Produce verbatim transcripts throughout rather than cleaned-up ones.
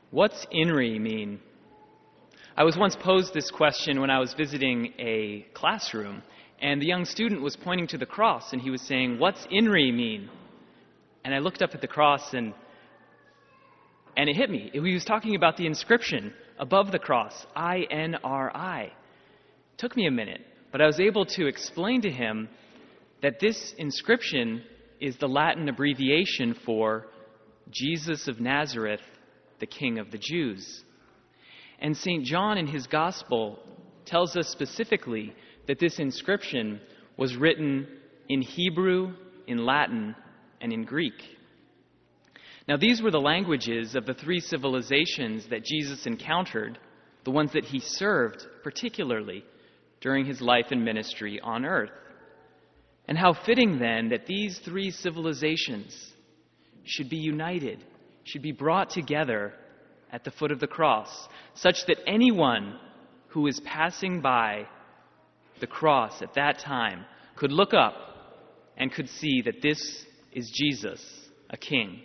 What's I N R I mean? I was once posed this question when I was visiting a classroom, and the young student was pointing to the cross, and he was saying, "What's I N R I mean?" And I looked up at the cross, and and it hit me. He was talking about the inscription above the cross, I N R I. It took me a minute, but I was able to explain to him that this inscription is the Latin abbreviation for Jesus of Nazareth, the King of the Jews. And Saint John in his Gospel tells us specifically that this inscription was written in Hebrew, in Latin, and in Greek. Now, these were the languages of the three civilizations that Jesus encountered, the ones that he served particularly during his life and ministry on earth. And how fitting then that these three civilizations should be united, should be brought together at the foot of the cross, such that anyone who is passing by the cross at that time could look up and could see that this is Jesus, a king.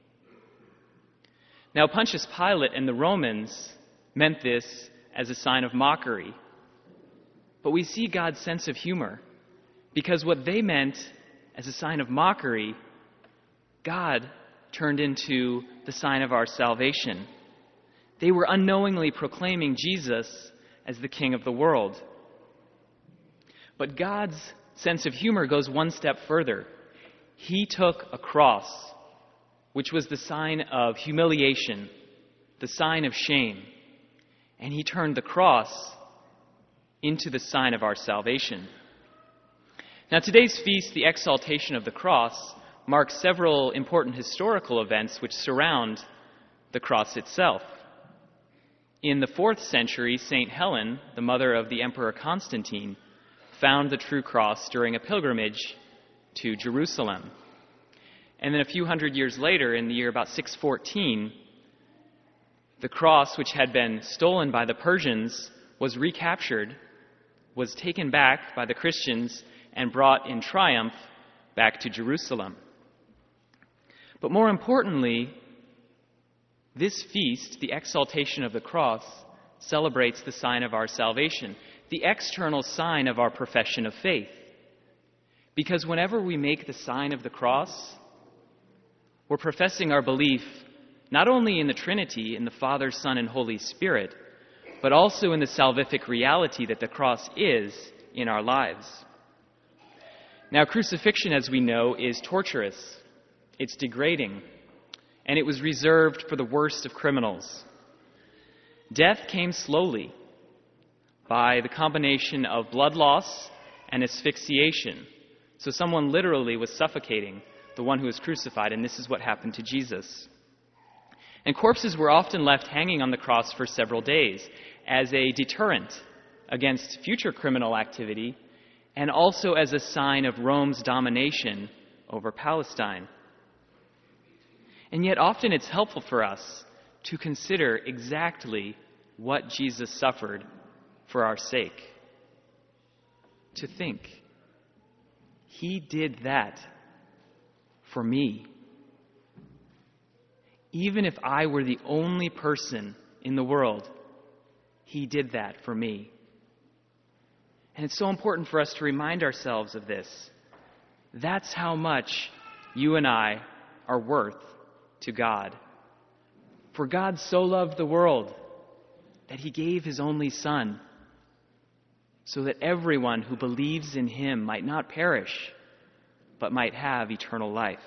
Now, Pontius Pilate and the Romans meant this as a sign of mockery. But we see God's sense of humor, because what they meant as a sign of mockery, God turned into the sign of our salvation. They were unknowingly proclaiming Jesus as the King of the world. But God's sense of humor goes one step further. He took a cross, which was the sign of humiliation, the sign of shame, and he turned the cross into the sign of our salvation. Now, today's feast, the Exaltation of the Cross, marks several important historical events which surround the cross itself. In the fourth century, Saint Helen, the mother of the Emperor Constantine, found the true cross during a pilgrimage to Jerusalem. And then a few hundred years later, in the year about six fourteen, the cross, which had been stolen by the Persians, was recaptured, was taken back by the Christians, and brought in triumph back to Jerusalem. But more importantly, this feast, the Exaltation of the Cross, celebrates the sign of our salvation, the external sign of our profession of faith. Because whenever we make the sign of the cross, we're professing our belief not only in the Trinity, in the Father, Son, and Holy Spirit, but also in the salvific reality that the cross is in our lives. Now, crucifixion, as we know, is torturous, it's degrading, and it was reserved for the worst of criminals. Death came slowly by the combination of blood loss and asphyxiation. So someone literally was suffocating the one who was crucified, and this is what happened to Jesus. And corpses were often left hanging on the cross for several days as a deterrent against future criminal activity, and also as a sign of Rome's domination over Palestine. And yet often it's helpful for us to consider exactly what Jesus suffered for our sake. To think, he did that for me. Even if I were the only person in the world, he did that for me. And it's so important for us to remind ourselves of this. That's how much you and I are worth to God. For God so loved the world that he gave his only Son, so that everyone who believes in him might not perish, but might have eternal life.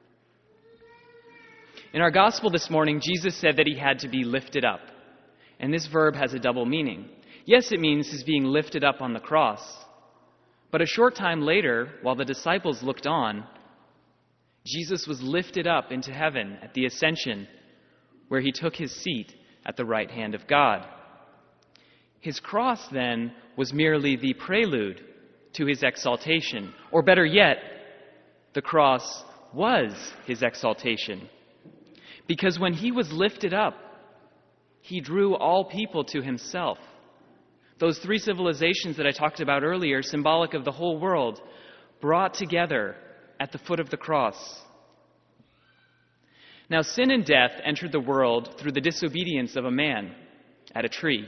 In our gospel this morning, Jesus said that he had to be lifted up. And this verb has a double meaning. Yes, it means he's being lifted up on the cross. But a short time later, while the disciples looked on, Jesus was lifted up into heaven at the ascension, where he took his seat at the right hand of God. His cross, then, was merely the prelude to his exaltation. Or better yet, the cross was his exaltation. Because when he was lifted up, he drew all people to himself. Those three civilizations that I talked about earlier, symbolic of the whole world, brought together at the foot of the cross. Now, sin and death entered the world through the disobedience of a man at a tree.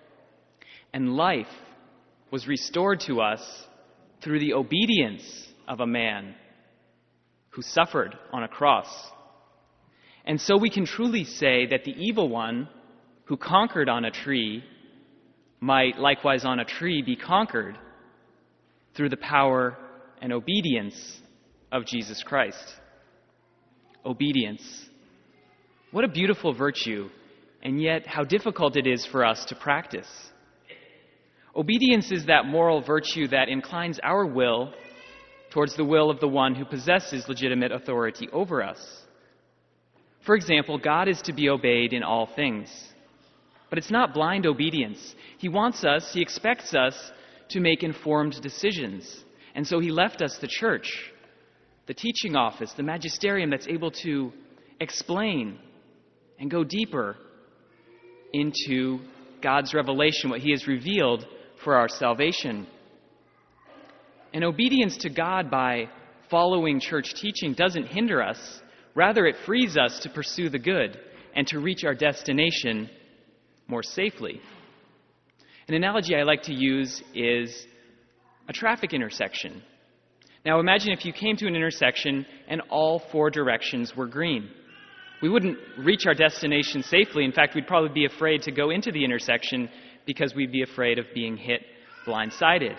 And life was restored to us through the obedience of a man who suffered on a cross. And so we can truly say that the evil one who conquered on a tree might likewise on a tree be conquered through the power and obedience of Jesus Christ. Obedience. What a beautiful virtue, and yet how difficult it is for us to practice. Obedience is that moral virtue that inclines our will towards the will of the one who possesses legitimate authority over us. For example, God is to be obeyed in all things. But it's not blind obedience. He wants us, he expects us to make informed decisions. And so he left us the church, the teaching office, the magisterium that's able to explain and go deeper into God's revelation, what he has revealed for our salvation. And obedience to God by following church teaching doesn't hinder us. Rather, it frees us to pursue the good and to reach our destination more safely. An analogy I like to use is a traffic intersection. Now imagine if you came to an intersection and all four directions were green. We wouldn't reach our destination safely. In fact, we'd probably be afraid to go into the intersection because we'd be afraid of being hit blindsided.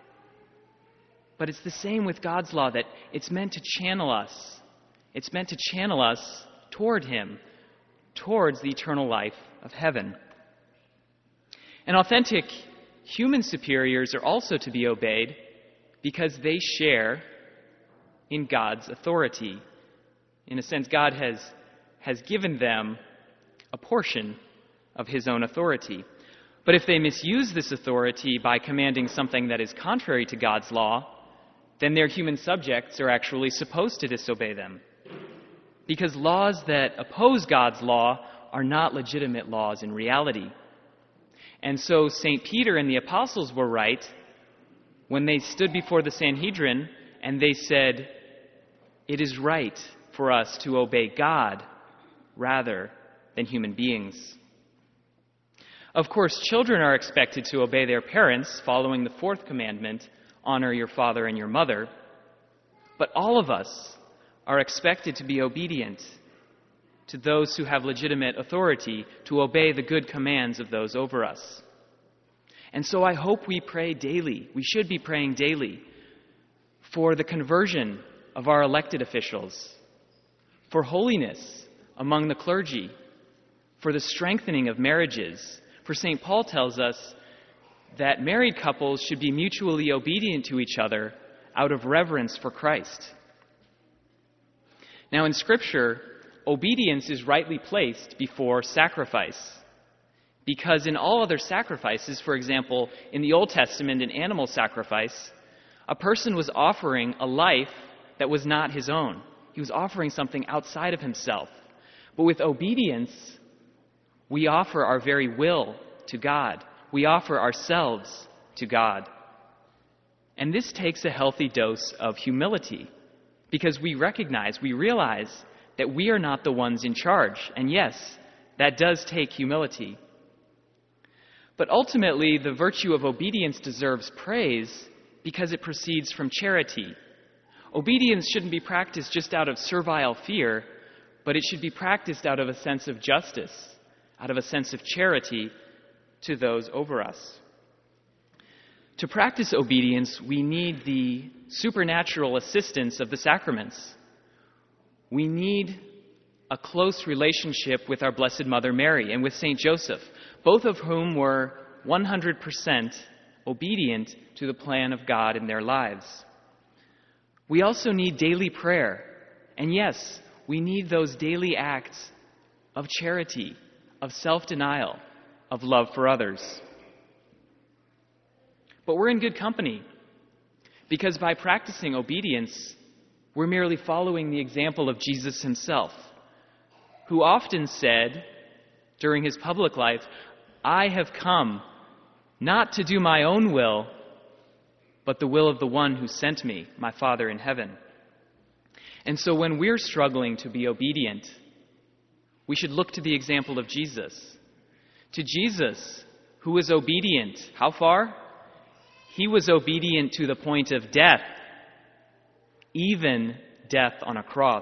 But it's the same with God's law, that it's meant to channel us. It's meant to channel us toward him, towards the eternal life of heaven. And authentic human superiors are also to be obeyed because they share in God's authority. In a sense, God has, has given them a portion of his own authority. But if they misuse this authority by commanding something that is contrary to God's law, then their human subjects are actually supposed to disobey them. Because laws that oppose God's law are not legitimate laws in reality. And so Saint Peter and the apostles were right when they stood before the Sanhedrin and they said, "It is right for us to obey God rather than human beings." Of course, children are expected to obey their parents, following the fourth commandment, honor your father and your mother. But all of us are expected to be obedient to those who have legitimate authority, to obey the good commands of those over us. And so I hope we pray daily, we should be praying daily, for the conversion of our elected officials, for holiness among the clergy, for the strengthening of marriages. For Saint Paul tells us that married couples should be mutually obedient to each other out of reverence for Christ. Now in Scripture, obedience is rightly placed before sacrifice. Because in all other sacrifices, for example, in the Old Testament, in animal sacrifice, a person was offering a life that was not his own. He was offering something outside of himself. But with obedience, we offer our very will to God. We offer ourselves to God. And this takes a healthy dose of humility, because we recognize, we realize that we are not the ones in charge. And yes, that does take humility. But ultimately, the virtue of obedience deserves praise because it proceeds from charity. Obedience shouldn't be practiced just out of servile fear, but it should be practiced out of a sense of justice, out of a sense of charity to those over us. To practice obedience, we need the supernatural assistance of the sacraments. We need a close relationship with our Blessed Mother Mary and with Saint Joseph, both of whom were one hundred percent obedient to the plan of God in their lives. We also need daily prayer. And yes, we need those daily acts of charity, of self-denial, of love for others. But we're in good company, because by practicing obedience, we're merely following the example of Jesus himself, who often said during his public life, "I have come not to do my own will, but the will of the one who sent me, my Father in heaven." And so when we're struggling to be obedient, we should look to the example of Jesus. To Jesus, who was obedient. How far? He was obedient to the point of death, even death on a cross.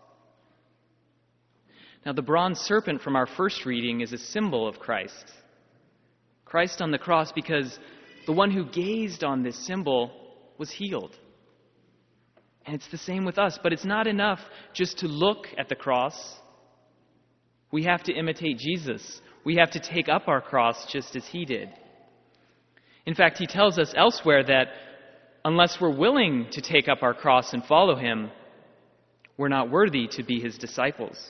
Now, the bronze serpent from our first reading is a symbol of Christ. Christ on the cross, because the one who gazed on this symbol was healed. And it's the same with us, but it's not enough just to look at the cross. We have to imitate Jesus. We have to take up our cross just as he did. In fact, he tells us elsewhere that unless we're willing to take up our cross and follow him, we're not worthy to be his disciples.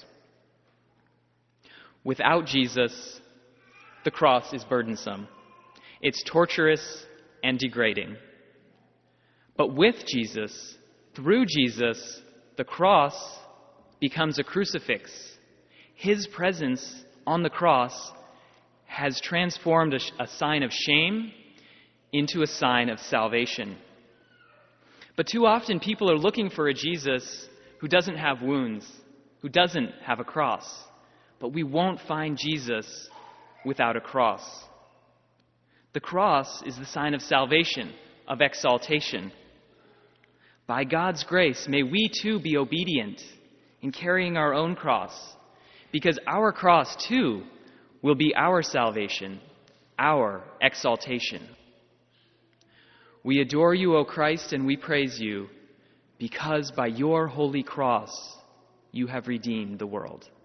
Without Jesus, the cross is burdensome. It's torturous and degrading. But with Jesus, through Jesus, the cross becomes a crucifix. His presence on the cross has transformed a, a sign of shame into a sign of salvation. But too often people are looking for a Jesus who doesn't have wounds, who doesn't have a cross. But we won't find Jesus without a cross. The cross is the sign of salvation, of exaltation. By God's grace, may we too be obedient in carrying our own cross, because our cross too will be our salvation, our exaltation. We adore you, O Christ, and we praise you, because by your holy cross you have redeemed the world.